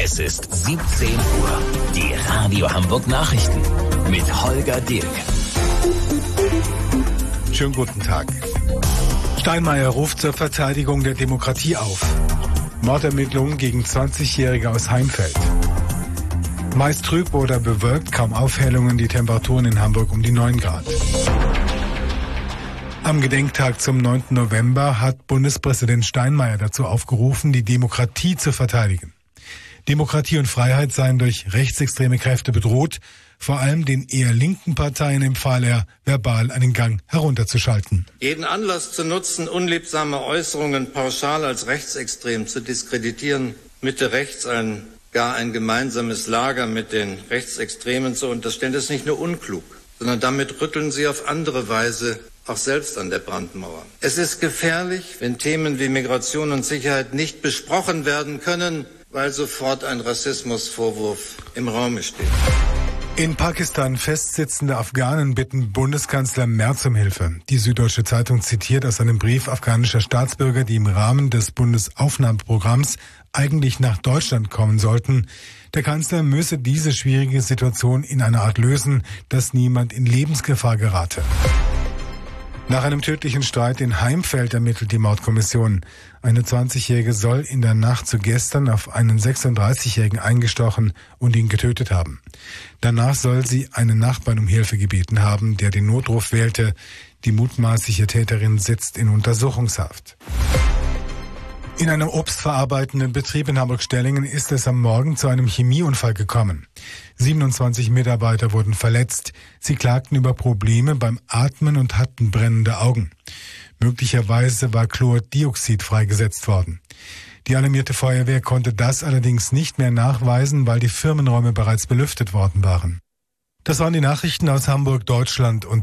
Es ist 17 Uhr. Die Radio Hamburg Nachrichten mit Holger Dilk. Schönen guten Tag. Steinmeier ruft zur Verteidigung der Demokratie auf. Mordermittlungen gegen 20-Jährige aus Heimfeld. Meist trüb oder bewölkt, kaum Aufhellungen, die Temperaturen in Hamburg um die 9 Grad. Am Gedenktag zum 9. November hat Bundespräsident Steinmeier dazu aufgerufen, die Demokratie zu verteidigen. Demokratie und Freiheit seien durch rechtsextreme Kräfte bedroht. Vor allem den eher linken Parteien empfahl er, verbal einen Gang herunterzuschalten. Jeden Anlass zu nutzen, unliebsame Äußerungen pauschal als rechtsextrem zu diskreditieren, Mitte rechts gar ein gemeinsames Lager mit den Rechtsextremen zu unterstellen, das ist nicht nur unklug, sondern damit rütteln sie auf andere Weise auch selbst an der Brandmauer. Es ist gefährlich, wenn Themen wie Migration und Sicherheit nicht besprochen werden können, weil sofort ein Rassismusvorwurf im Raume steht. In Pakistan festsitzende Afghanen bitten Bundeskanzler Merz um Hilfe. Die Süddeutsche Zeitung zitiert aus einem Brief afghanischer Staatsbürger, die im Rahmen des Bundesaufnahmeprogramms eigentlich nach Deutschland kommen sollten. Der Kanzler müsse diese schwierige Situation in einer Art lösen, dass niemand in Lebensgefahr gerate. Nach einem tödlichen Streit in Heimfeld ermittelt die Mordkommission. Eine 20-Jährige soll in der Nacht zu gestern auf einen 36-Jährigen eingestochen und ihn getötet haben. Danach soll sie einen Nachbarn um Hilfe gebeten haben, der den Notruf wählte. Die mutmaßliche Täterin sitzt in Untersuchungshaft. In einem obstverarbeitenden Betrieb in Hamburg-Stellingen ist es am Morgen zu einem Chemieunfall gekommen. 27 Mitarbeiter wurden verletzt. Sie klagten über Probleme beim Atmen und hatten brennende Augen. Möglicherweise war Chlordioxid freigesetzt worden. Die alarmierte Feuerwehr konnte das allerdings nicht mehr nachweisen, weil die Firmenräume bereits belüftet worden waren. Das waren die Nachrichten aus Hamburg, Deutschland und